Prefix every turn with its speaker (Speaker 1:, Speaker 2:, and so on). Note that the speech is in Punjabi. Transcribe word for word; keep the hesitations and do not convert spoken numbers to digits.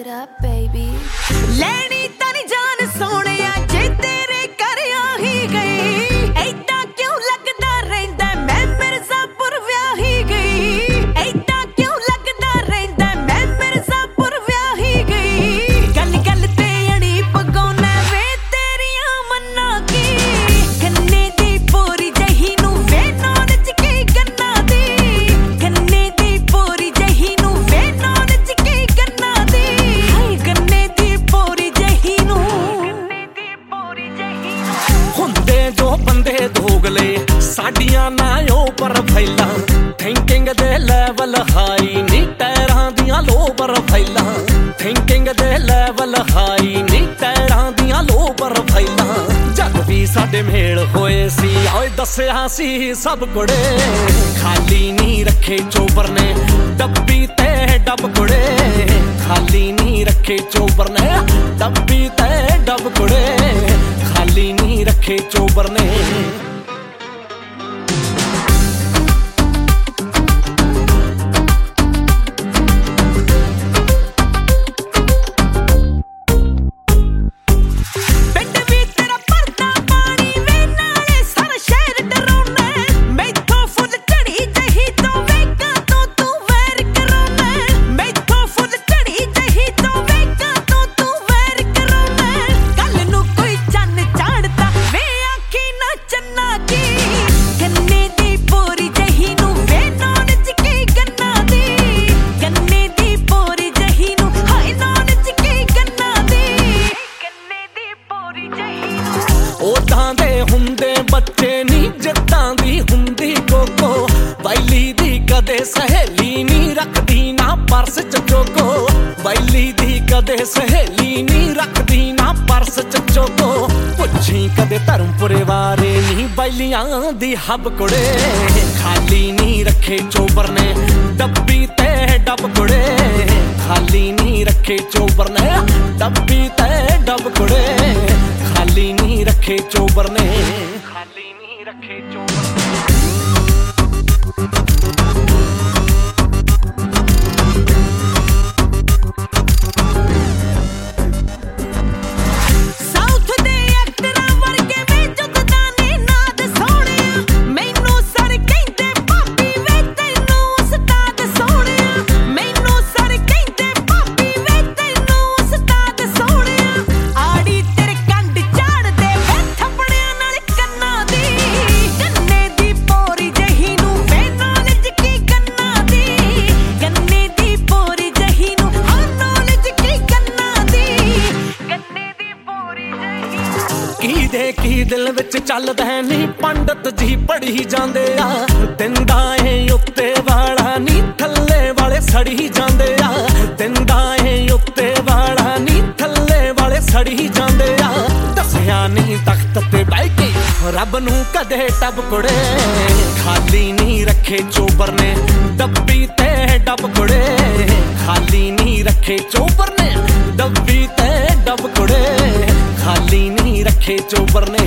Speaker 1: up, baby.
Speaker 2: ਲੈਣੀ ਤੇਰੀ ਜਾਨ ਸੋਹਣਿਆ ਜੇ ਤੇਰੇ ਘਰ ਆ ਹੀ ਗਈ ਐਦਾਂ ਕਿਉਂ ਲੱਗਦਾ ਰਹਿੰਦਾ ਮੈਂ ਮਿਰਜ਼ਾਪੁਰ ਵਿਆਹੀ ਗਈ ਐਦਾਂ ਕਿਉਂ ਲੱਗਦਾ ਰਹਿੰਦਾ ਮੈਂ ਮਿਰਜ਼ਾਪੁਰ ਵਿਆਹੀ ਗਈ ਗੱਲ ਗੱਲ ਤੇ ਅੜੀ ਪਗਾਉਣਾ ਵੇ ਤੇਰੀਆਂ ਮੰਨਾਂ ਕੀ ਗੰਨੇ ਦੀ ਪੋਰੀ ਜਹੀ ਨੂੰ ਵੇ ਨੌਲਜ ਕੀ ਗੰਨਾ ਦੀ ਗੰਨੇ ਦੀ ਪੋਰੀ ਜਹੀ ਨੂੰ ਵੇ ਨੌਲਜ ਕੀ ਗੰਨਾ ਦੀ ਹਾਏ ਗੰਨੇ ਦੀ ਪੋਰੀ ਜਹੀ ਨੂੰ ਗੰਨੇ ਦੀ ਪੋਰੀ ਜਹੀ ਨੂੰ ਹੁੰਦੇ ਜੋ ਬੰਦੇ ਦੋਗਲੇ ਸਾਡੀਆਂ ਨਾ ਉਹ ਪਰ ਫੈਲਾਂ ਥਿੰਕਿੰਗ ਦੇ ਲੈਵਲ ਹਾਈ ਨੀ ਟੈਰਾਂ ਦੀਆਂ ਲੋ ਪਰ ਫੈਲਾਂ ਥਿੰਕਿੰਗ ਦੇ ਲੈਵਲ ਹਾਈ ਨੀ ਟੈਰਾਂ ਦੀਆਂ ਲੋ ਪਰ ਫੈਲਾਂ ਜਦ ਵੀ ਸਾਡੇ ਮੇਲ ਹੋਏ ਸੀ ਓਏ ਦੱਸਿਆ ਸੀ ਸਭ ਕੁੜੇ ਖਾਲੀ ਨਹੀਂ ਰੱਖੇ ਚੋਬਰ ਨੇ ਡੱਬੀ ਤੇ ਡੱਬ ਕੁੜੇ ਖਾਲੀ ਨਹੀਂ ਰੱਖੇ ਚੋਬਰ ਨੇ ਡੱਬੀ ਤੇ ਡੱਬ ਕੁੜੇ ਖਾਲੀ ਨਹੀਂ ਰੱਖੇ ਚੋਬਰ ਨੇ ਉਦਾਂ ਦੇ ਹੁੰਦੇ ਬੱਚੇ ਨੀ ਜਿੱਦਾਂ ਦੀ ਹੁੰਦੀ ਕੋਕੋ ਵੈਲੀ ਦੀ ਕਦੇ ਸਹੇਲੀ ਨੀ ਰੱਖਦੀ ਨਾ ਪਰਸ ਚ ਚੋਕੋ ਵੈਲੀ ਦੀ ਕਦੇ ਸਹੇਲੀ ਨੀ ਰੱਖਦੀ ਨਾ ਪਰਸ ਚ ਚੋਕੋ ਪੁੱਛੀ ਕਦੇ ਧਰਮਪੁਰੇ ਵਾਰੇ ਨੀ ਵੈਲੀਆਂ ਦੀ ਹੱਬ ਕੁੜੇ ਖਾਲੀ ਨੀ ਰੱਖੇ ਚੋਬਰ ਨੇ ਡੱਬੀ ਤੇ ਡੱਬ ਕੁੜੇ ਖਾਲੀ ਨੀ ਰੱਖੇ ਚੋਬਰ ਨੇ ਡੱਬੀ ਤੇ ਡੱਬ ਕੁੜੇ ਖਾਲੀ ਨਹੀਂ ਰੱਖੇ ਚੋਬਰ ਨੇ ਖਾਲੀ ਨਹੀਂ ਰੱਖੇ ਚੋਬਰ ਨੇ ਦੇ ਕੀ ਦਿਲ ਵਿੱਚ ਚੱਲਦਾ ਨੀ ਪੰਡਤ ਜੀ ਪੜ੍ਹੀ ਜਾਂਦੇ ਆ ਦਿੰਦਾ ਏ ਉੱਤੇ ਵਾਲਾ ਨੀ ਥੱਲੇ ਵਾਲੇ ਸੜੀ ਜਾਂਦੇ ਆ ਦਿੰਦਾ ਏ ਉੱਤੇ ਵਾਲਾ ਨੀ ਥੱਲੇ ਵਾਲੇ ਸੜੀ ਜਾਂਦੇ ਆ ਦੱਸਿਆ ਨਹੀਂ ਤਖਤ ਤੇ ਬਹਿ ਕੇ ਰੱਬ ਨੂੰ ਕਦੇ ਟੱਬ ਕੁੜੇ ਖਾਲੀ ਨਹੀਂ ਰੱਖੇ ਚੋਬਰ ਨੇ ਡੱਬੀ ਤੇ ਡੱਬ ਕੁੜੇ ਖਾਲੀ ਨਹੀਂ ਰੱਖੇ ਚੋਬਰ ਨੇ ਡੱਬੀ ਤੇ ਡੱਬ ਕੁੜੇ ਖਾਲੀ ਨਹੀਂ ਰੱਖੇ ਚੋਬਰ ਨੇ